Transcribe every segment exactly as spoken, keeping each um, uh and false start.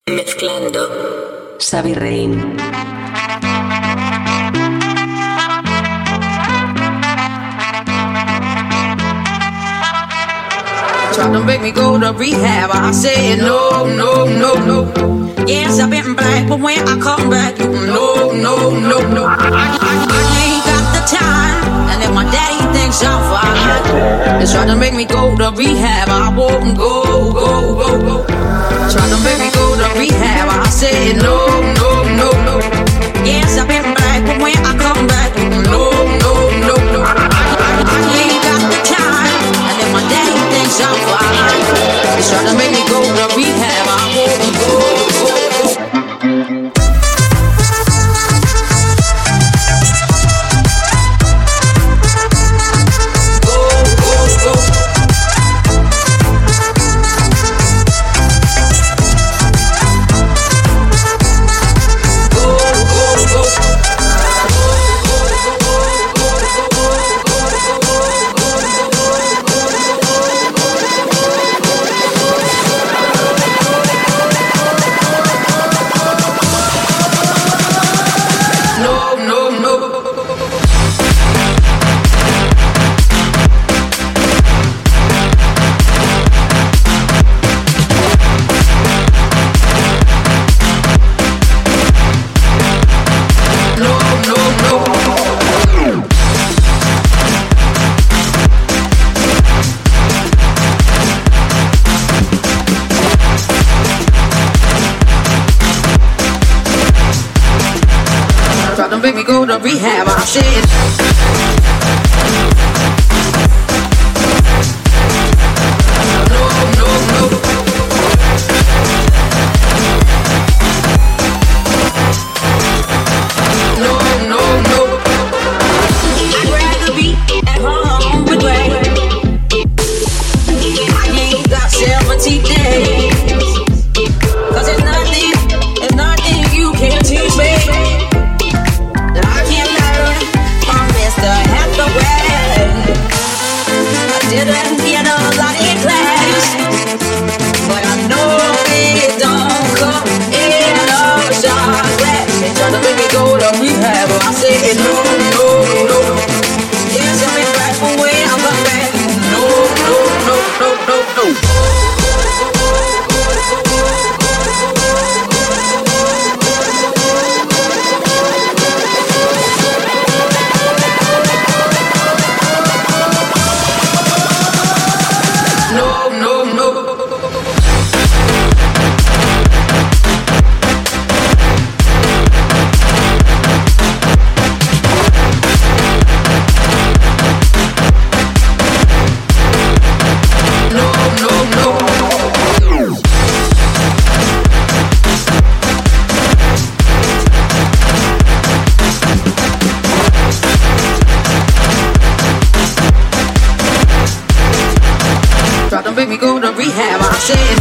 Mezclando Xavi Rein. Try to make me go to rehab, I said no, no, no, no. Yes, I've been black, but when I come back, no, no, no, no. I, I, I ain't got the time, and if my daddy thinks I'm fine, they try to make me go to rehab, I won't go, go, go, go. Try to make me go to rehab, I said no, no, no, no. Yes, I've been black, but when I come back, no, no, no, no. I, I, I ain't got the time, and if my daddy thinks I'm fine, they try to make me go to rehab, I won't go, go, go. Make me go to rehab, I said. Make me go to rehab, I said.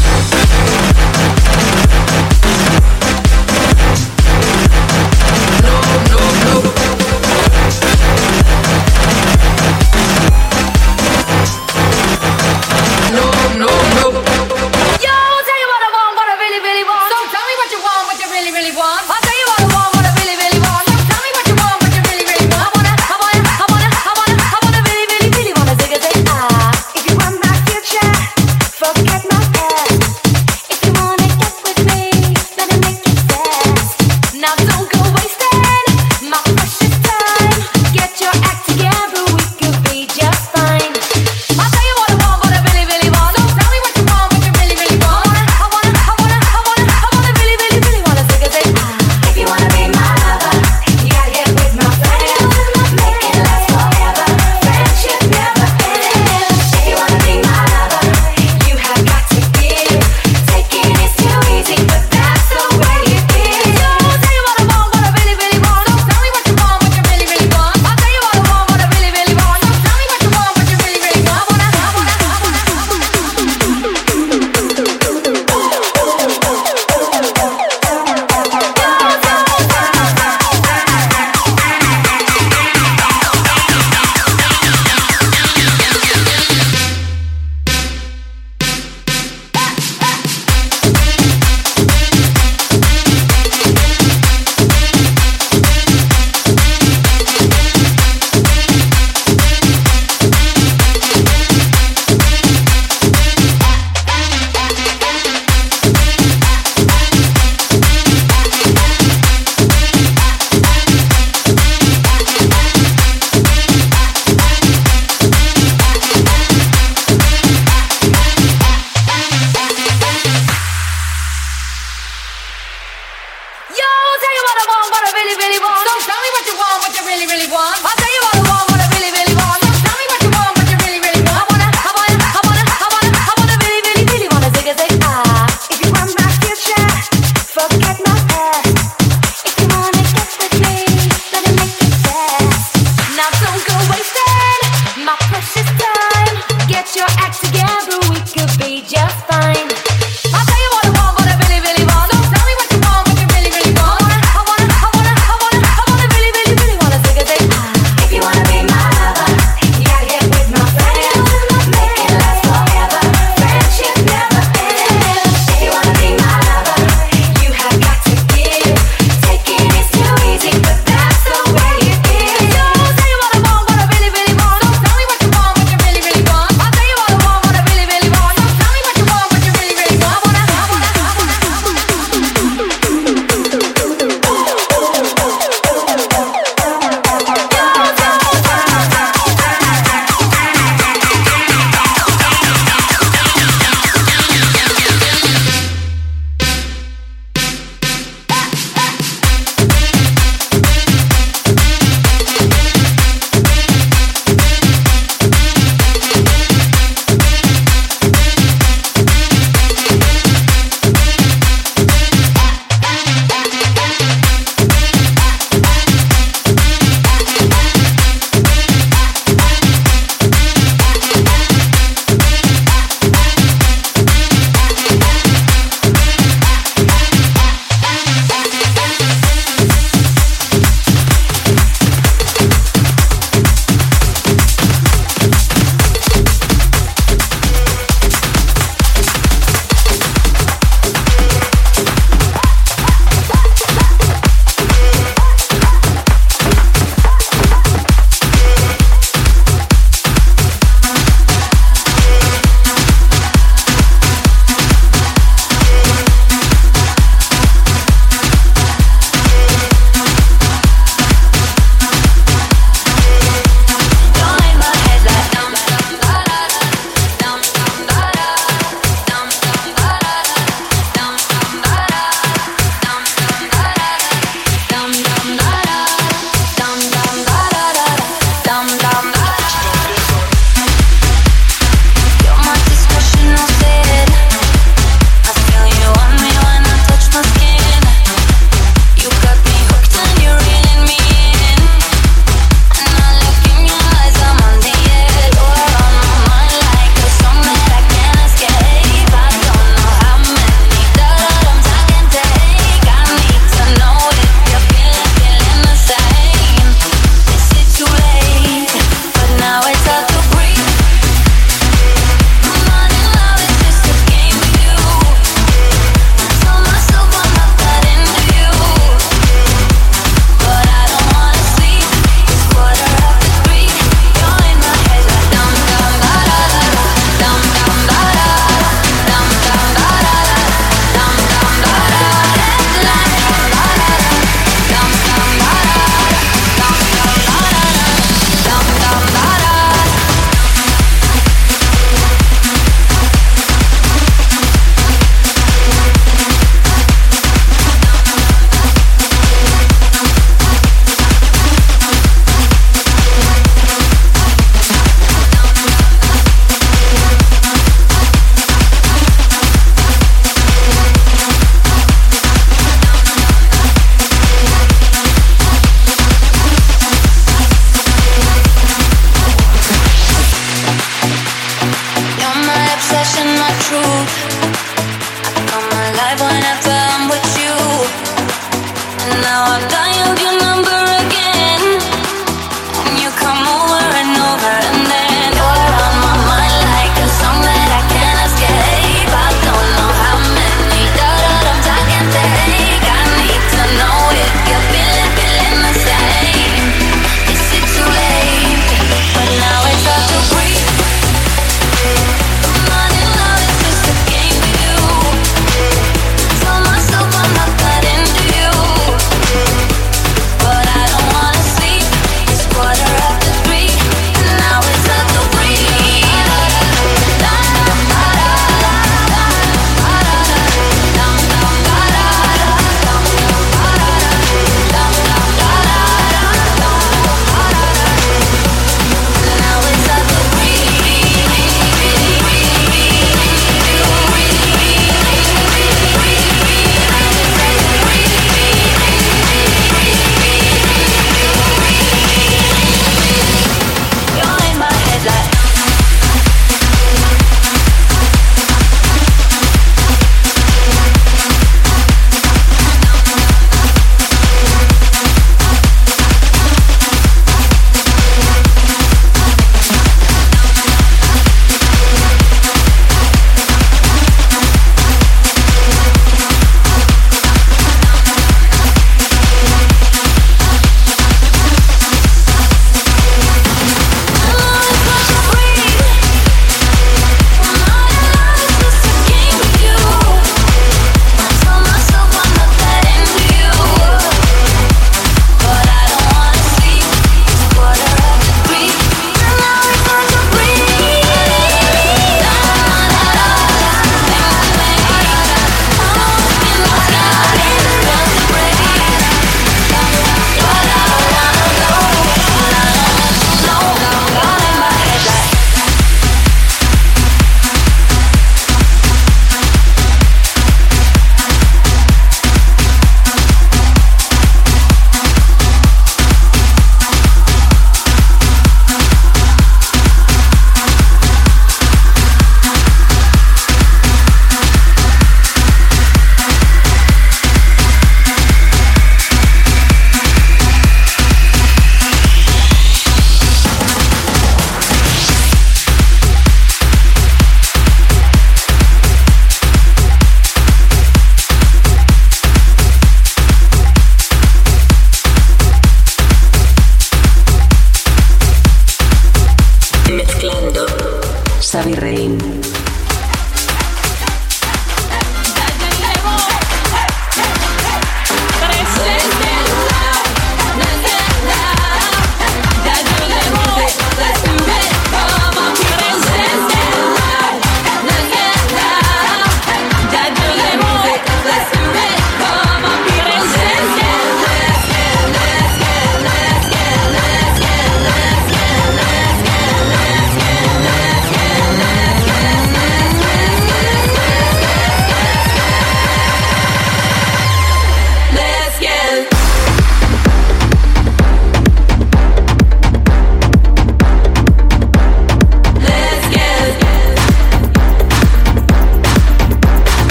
what I want, what I really, really want. So tell me what you want, what you really, really want. I'll tell you what I want, what I really, really want. So tell me what you want, what you really, really want. I wanna, I wanna, I wanna, I wanna, I wanna really, really, really wanna zig a zig ah. If you want my future, forget my past. If you wanna get with me, better make it fast. Now don't go wasting my precious time. Get your act together, we could be just fine. I'll tell you what I want, what I really, really want. So tell me what you want, what you really, really want. I wanna, I wanna, I wanna, I wanna, I wanna really, really, really wanna zig a zig ah.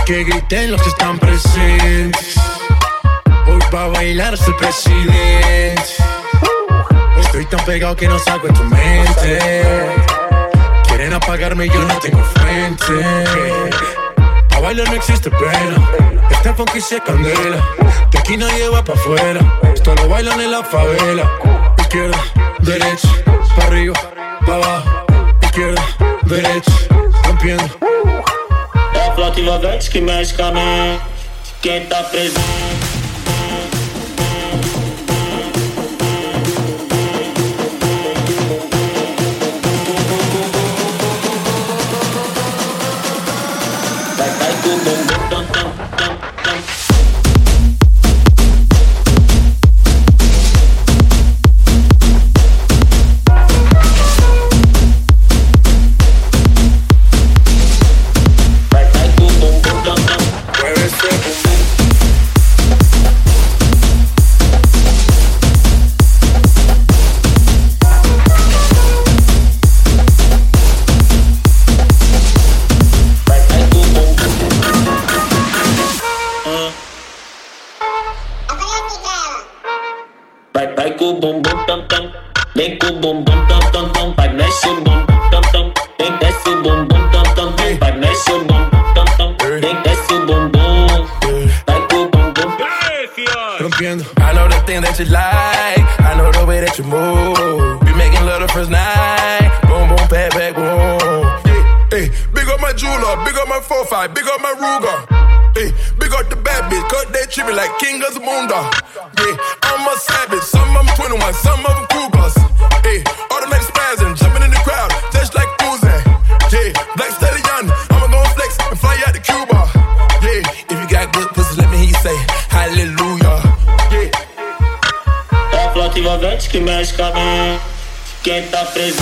Que griten los que están presentes. Hoy pa' bailar es el presidente. Estoy tan pegado que no salgo de tu mente. Quieren apagarme y yo no tengo frente. A bailar no existe pena. Este funky se candela. De aquí nadie va pa' afuera. Esto lo bailan en la favela. Izquierda, derecha, pa' arriba, pa' abajo. Izquierda, derecha, rompiendo. É a flauta envolvente que mexe com a mente. Quem tá presente. Vai, vai com o bumbum, tam, tam, tam, tam. Vai com o bumbum tam tam, vem com o bumbum tam tam tam, vai mexe o bumbum tam tam, vem desce o bumbum tam tam tam, vai mexe o bumbum tam tam, vem desce o bumbum, vai com o bumbum. Rompiendo. I know the thing that you like, I know the way that you move. We making love the first night, boom boom pat pat boom. Hey, hey, big up my jeweler, big up my four five, big up my Ruger. Hey, big up the bad bitch, cut that trippin' like King of Zamunda. Yeah, I'm a savage, some of them twenty-one, some of them Cougars. Hey, automatic spazzing, jumping in the crowd, just like cruising. Yeah, Black Stallion, I'ma go flex and fly out to Cuba. Yeah, if you got good pussy, let me hear you say hallelujah. Yeah. É a flauta envolvente que mexe com a mente. Quem tá presente.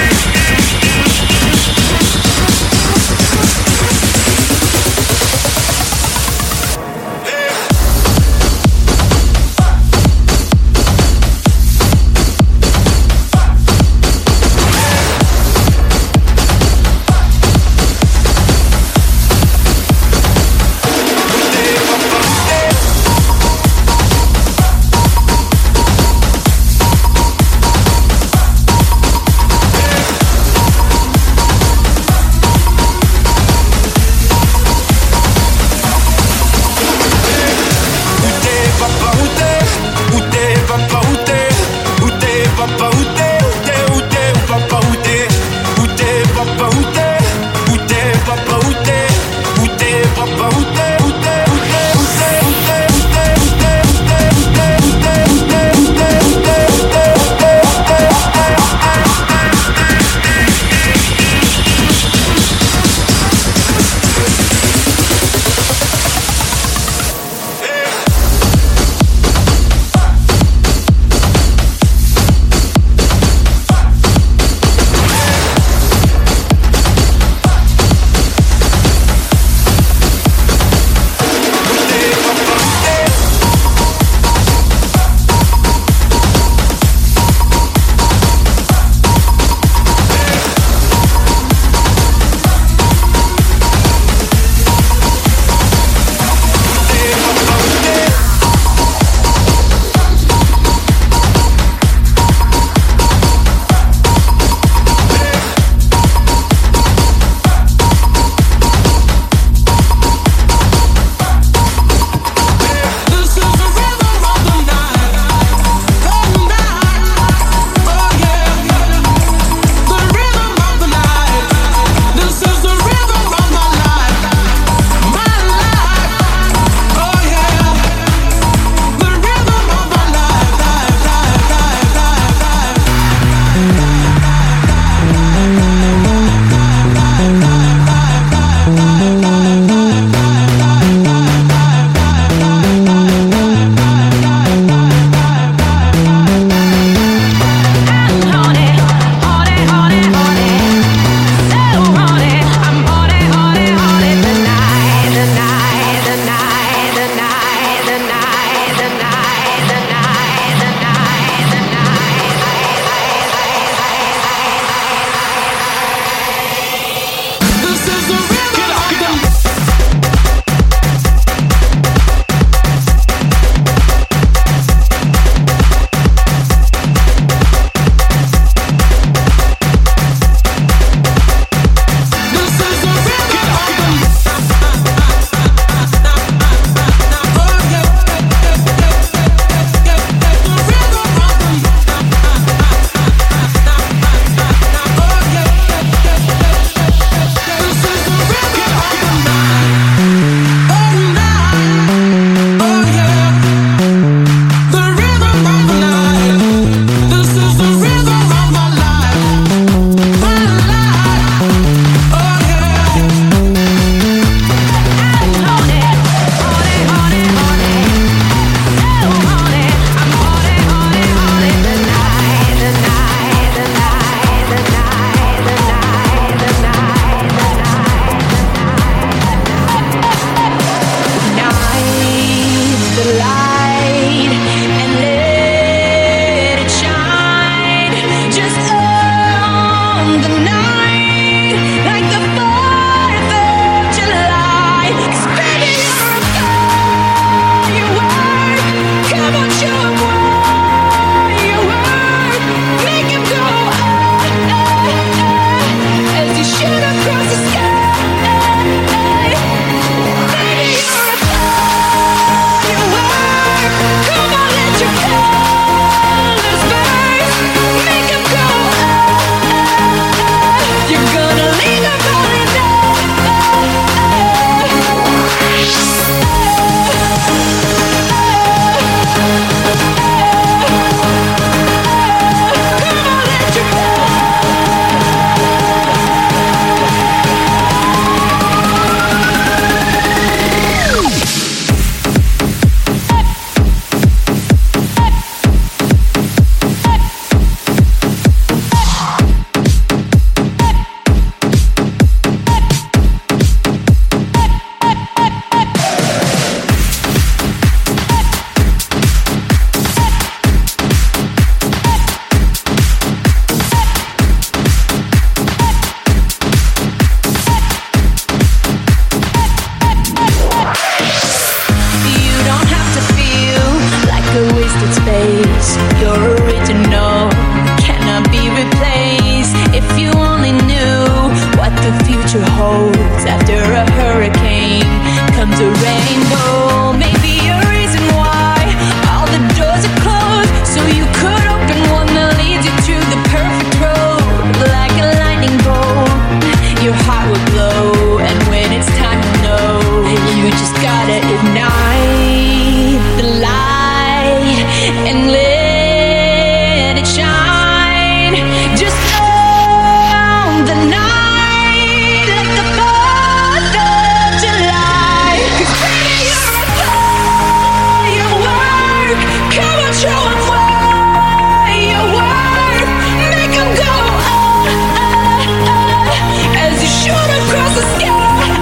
a rainbow. Maybe a reason why all the doors are closed, so you could open one that leads you to the perfect road. Like a lightning bolt, your heart will glow, and when it's time to know, you just gotta ignite the light and let it shine. Just on the night like the fourth of July. 'Cause baby, you're a firework. Come on, show 'em why you're worth. Make 'em go oh, oh, oh, as you shoot across the sky.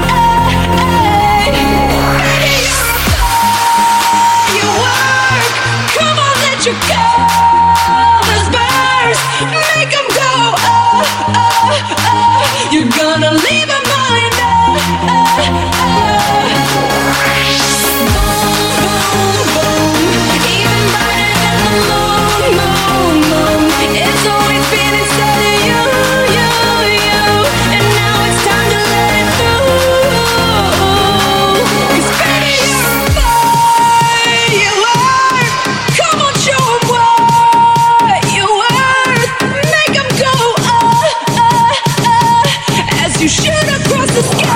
Baby, you're a firework. Come on, let your colors burst. Make 'em go oh, oh, oh. You're gonna leave 'em all in oh, oh, oh. Boom, boom, boom. Even brighter than the moon, moon, moon. It's always been inside of you, you, you. And now it's time to let it through. 'Cause baby, you're a firework. Come on, show 'em what you're worth. Make 'em go oh, oh, oh, as you shoot across the sky.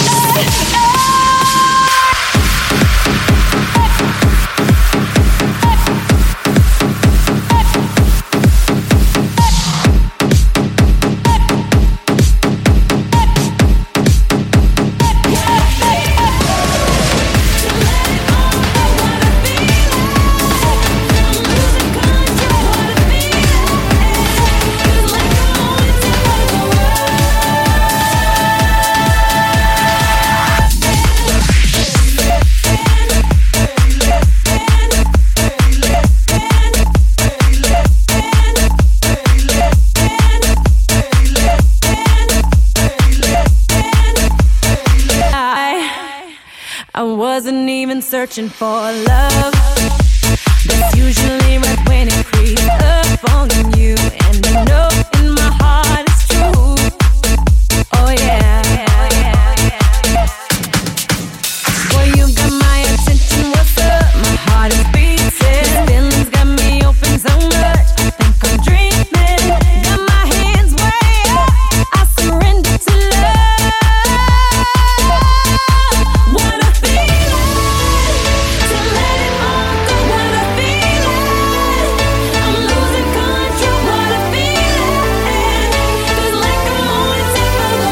I wasn't even searching for love. That's usually right when it creeps up on you. And I know in my heart it's true. Oh yeah. Boy, you got my attention, what's up? My heart is beating. Feelings got me open so much, I think I'm dreaming. Got my hands way up, I surrender to love. What a feeling, to let it all go. What a feeling, I'm losing control. What a feeling, 'cause like I'm on the tip of the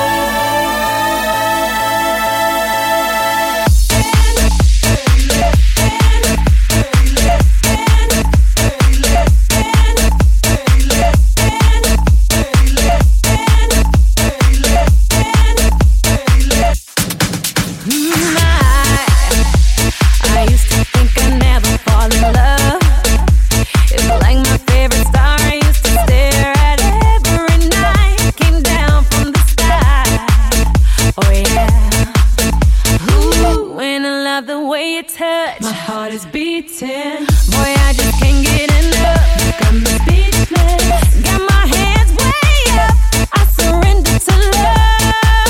I used to think I'd never fall in love. It's like my favorite star I used to stare at every night. Came down from the sky. Oh yeah. Ooh, and I love the way you touch. My heart is beating. Boy, I just can't get enough. Got me speechless. Got my hands way up, I surrender to love.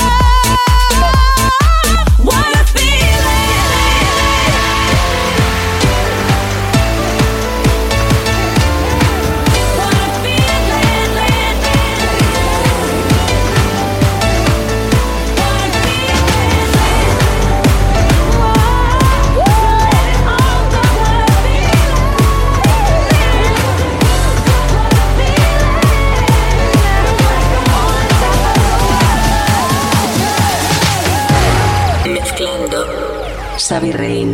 What a feeling. What a feeling. What a Mezclando Xavi Rein.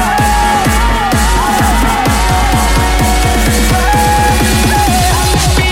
feeling.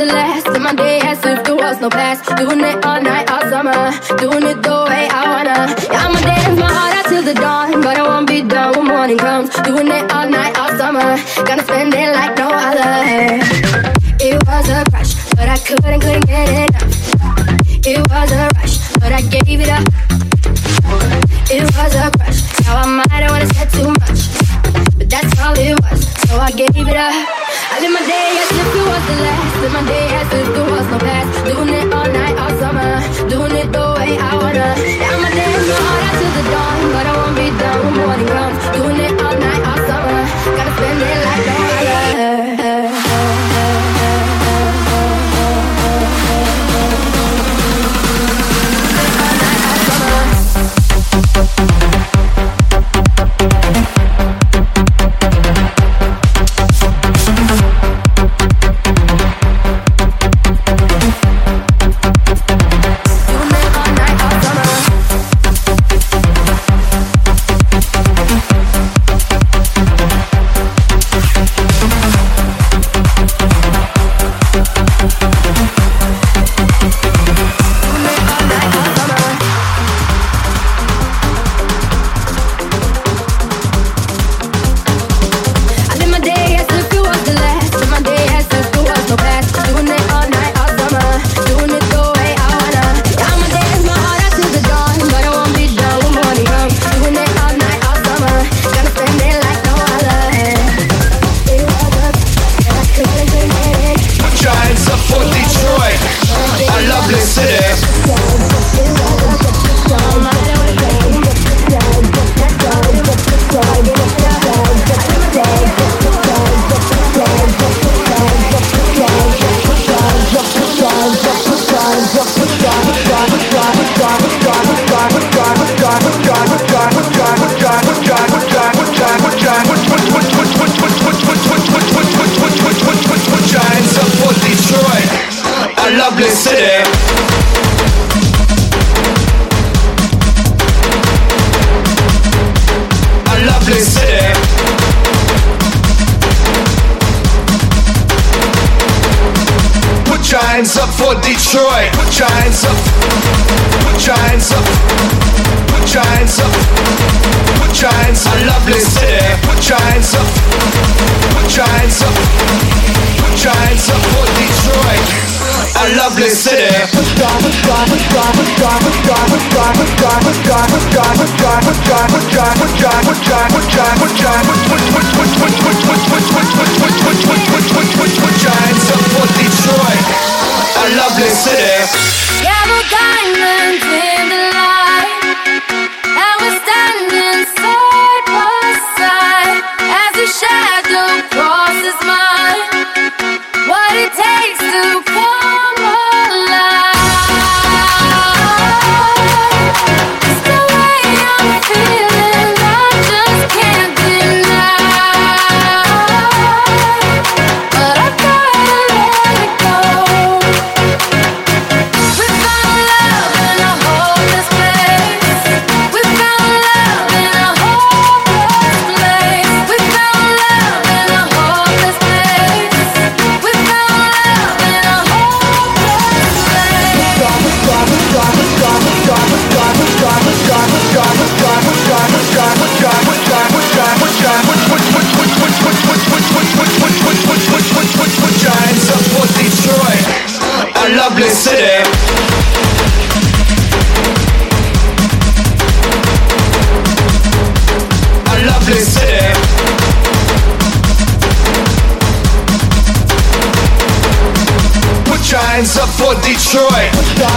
the last of my day as if there was no past. Doing it all night, all summer, doing it the way I wanna. Yeah, I'ma dance my heart out till the dawn, but I won't be done when morning comes. Doing it all night, all summer, gonna spend it like no other. It was a crush, but I couldn't, couldn't get enough. It was a rush, but I gave it up. It was a crush, now I might have wanna said too much, but that's all it was, so I gave it up. I live my day as if it was the last. Live my day as if there was no past. Doing it all night, all summer, doing it the way I wanna. Yeah, I'ma dance my heart out till the dawn, but I won't be done when morning comes. Doing it all night, all summer, gotta spend it like no other. Giants up for Detroit. Giants up. Giants up. Giants up. Giants, a lovely city. Giants up. Giants up. Giants up for Detroit. A lovely city. Giants up for Detroit. A lovely city. Yellow diamonds in the light, and we're standing side by side as the shadow crosses mine. What it takes to come alive. It's the way I'm feeling, I just can't deny. But I gotta let it go. We found love in a hopeless place. We found love in a hopeless place. We found love in a hopeless place. We found love in a hopeless Giants up for Detroit. A lovely city. A lovely city. Put giants up for Detroit.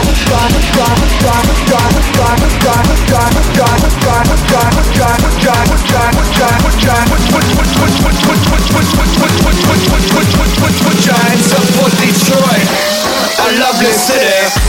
Giants up for Detroit. A lovely city.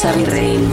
Xavi Rein.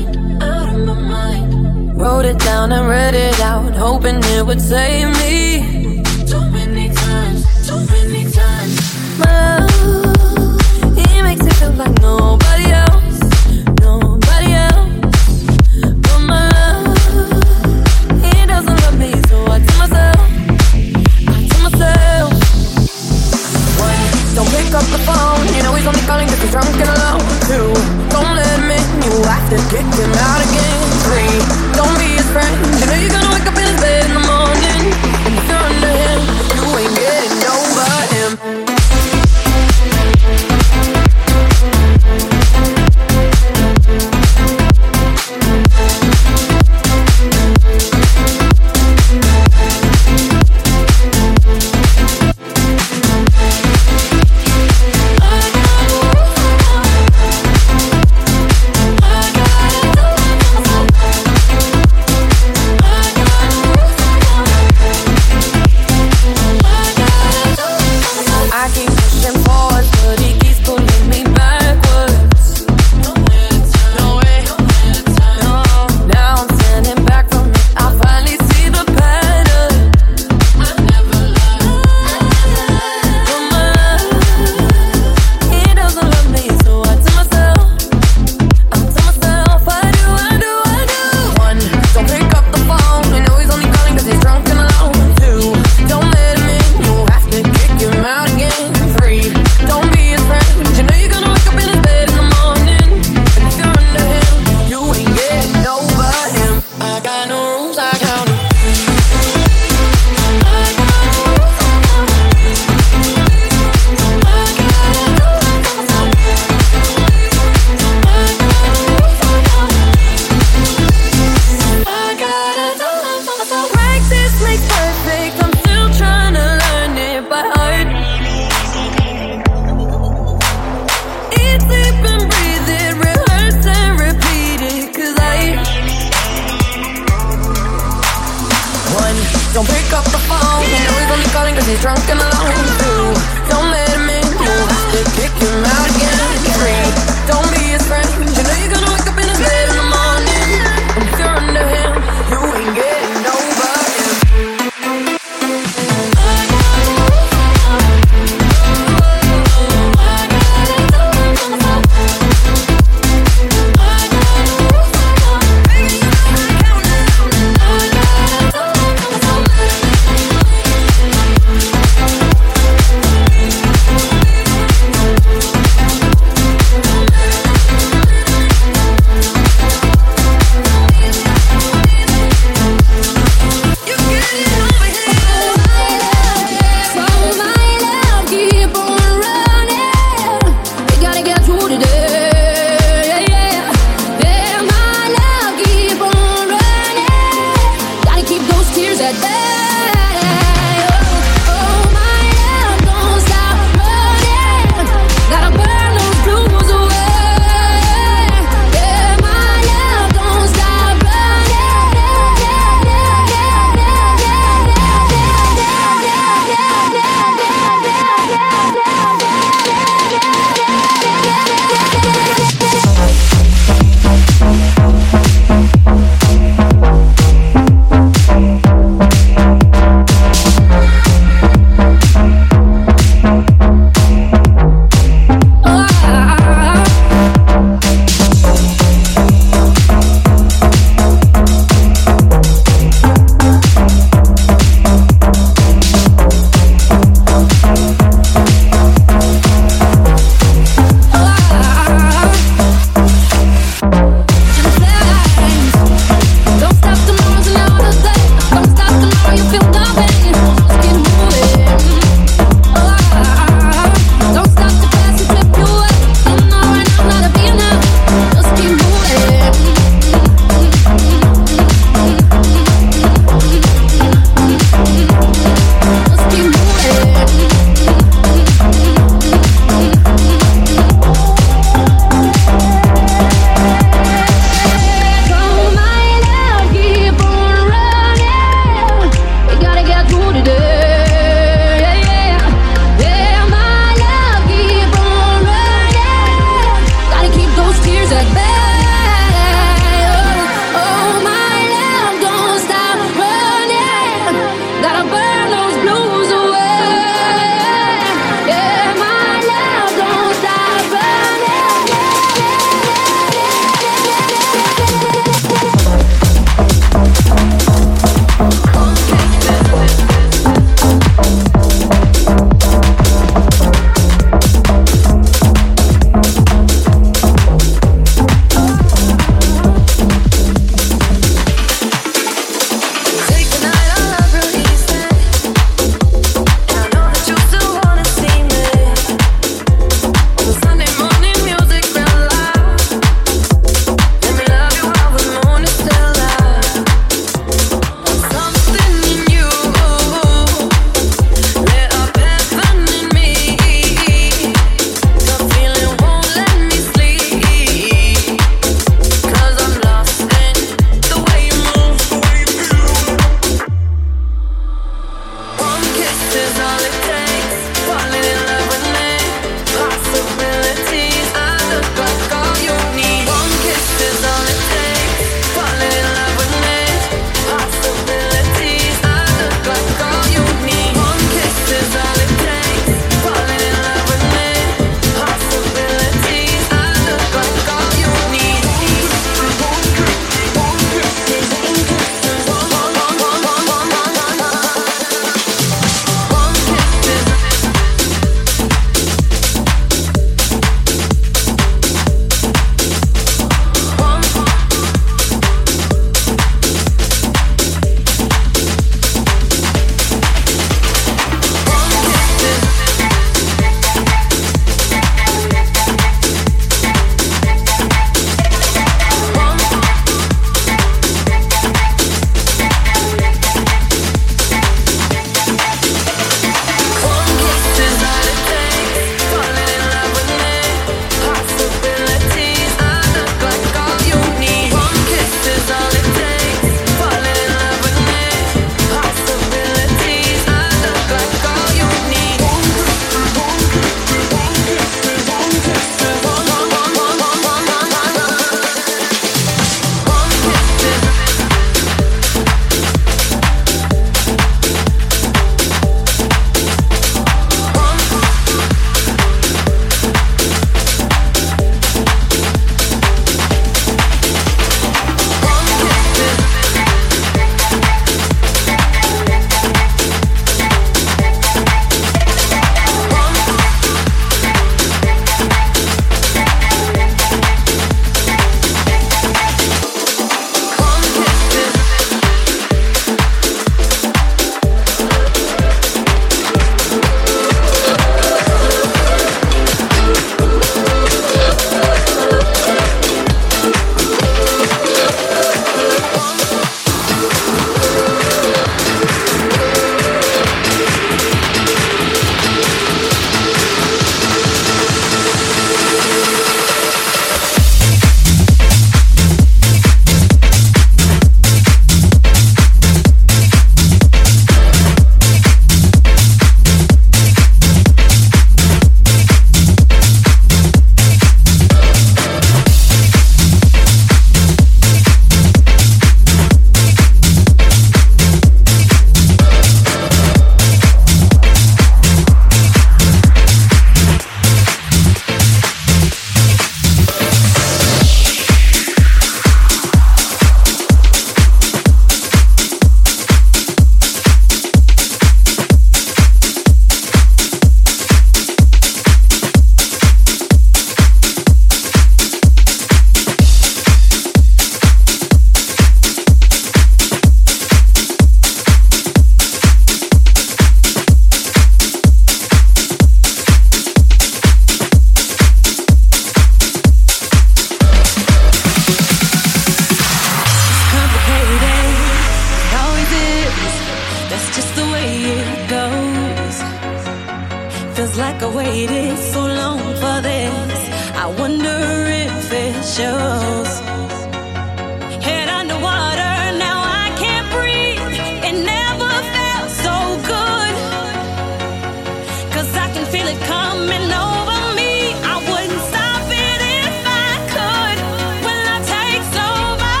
Feels like I waited so long for this. I wonder if it shows. Head underwater, now I can't breathe. It never felt so good. Cause I can feel it coming over me. I wouldn't stop it if I could. When love takes over,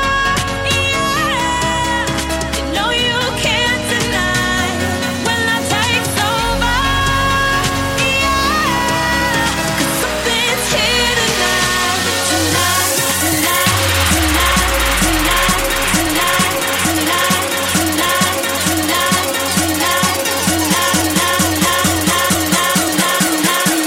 yeah. You know you can't deny. When love takes over, yeah. Cause something's here tonight. Tonight, tonight, tonight, tonight, tonight, tonight, tonight, tonight, tonight, tonight, tonight, tonight, tonight, tonight.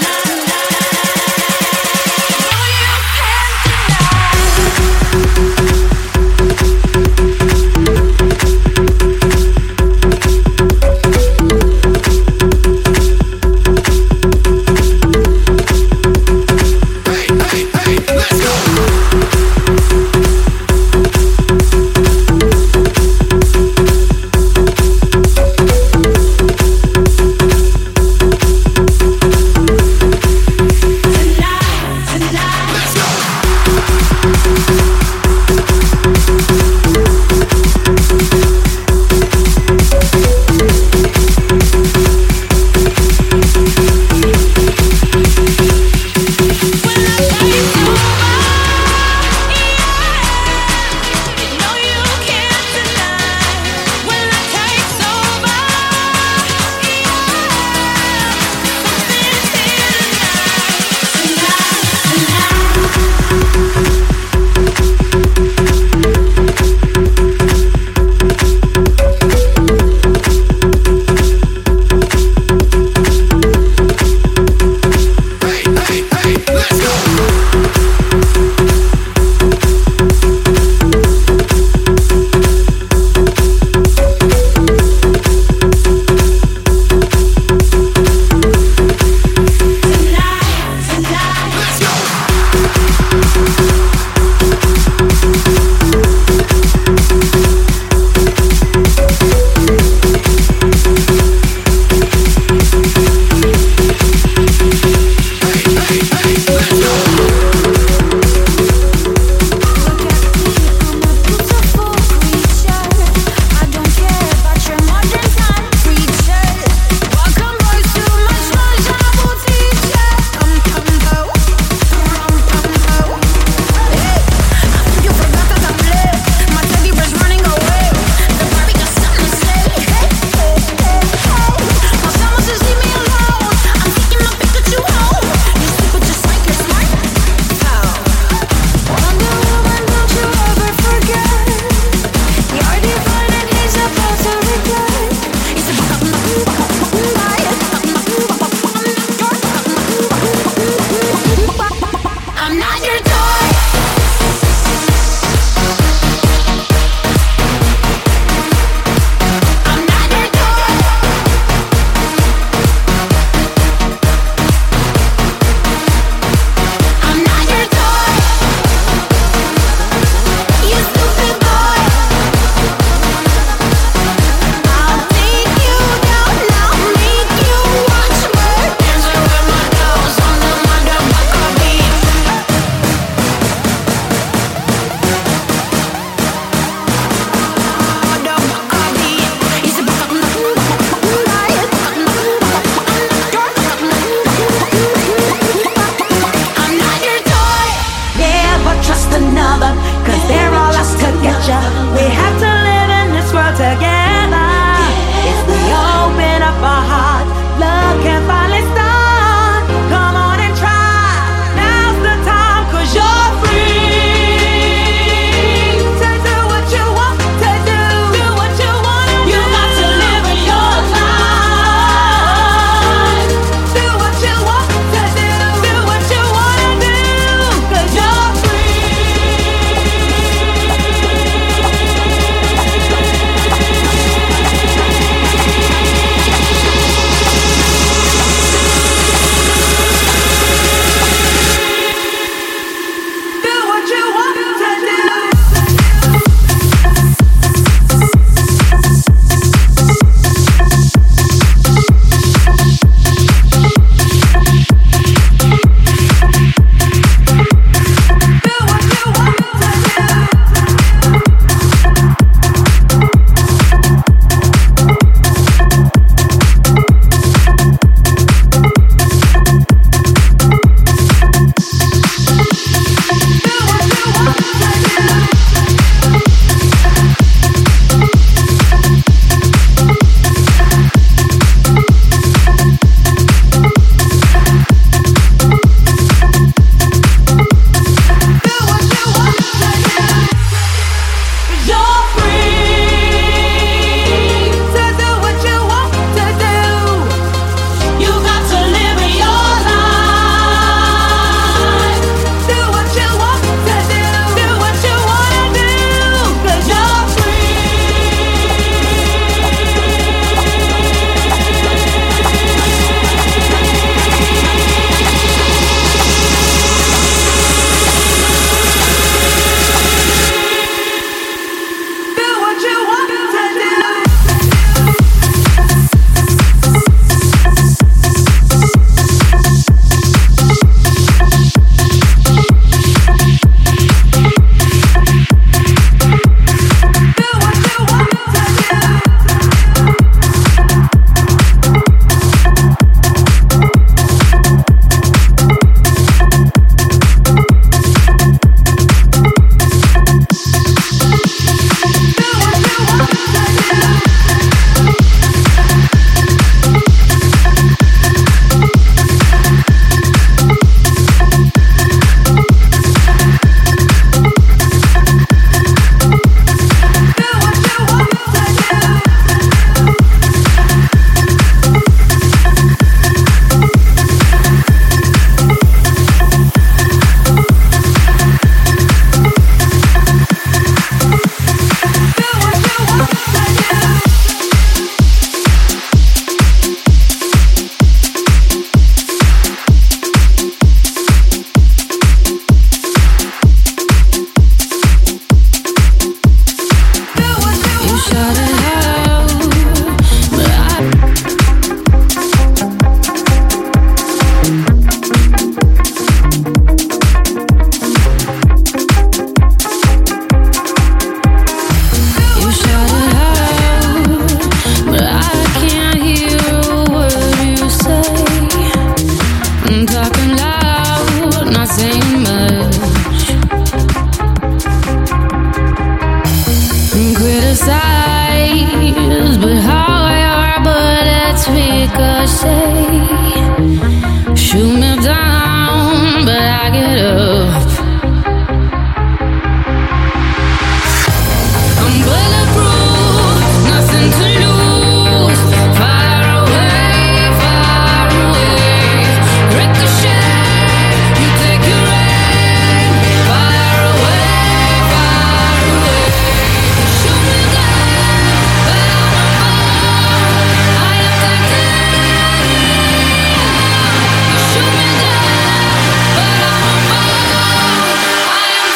I'm talking loud, not saying much. Criticize, but how your bullets ricochet. Shoot me down, but I get up. I'm bulletproof, nothing to lose. Far away, far away. Ricochet, you take your aim. Far away, far away. Shoot me down, but I won't fall. I am titanium. Shoot me down, but I won't fall. I am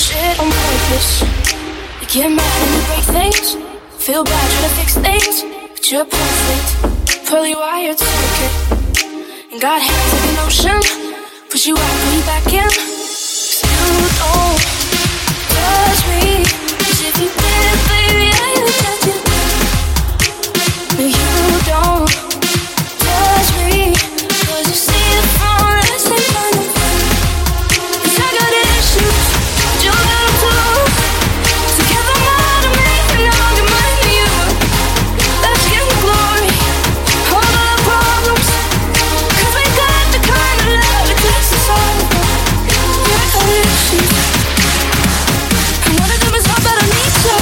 shit on purpose. You get mad and you break things. Feel bad, try to fix things. But you're perfect, fully wired circuit. And got hands like an ocean. Push you out, pull you back in. 'Cause you don't touch me. 'Cause if you did, baby, I would touch you. No, you don't touch me. 'Cause you see it from less than kind of fun. 'Cause I got issues, but you got them too. So give them all to me, and I'll give mine to you. Let's get the glory, all of the problems. 'Cause we got the kind of love that takes us all. Yeah, I got issues, and one of them is how bad I need you.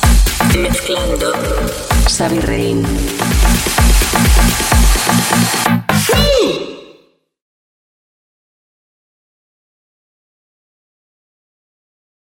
Mezclando Xavi Rein.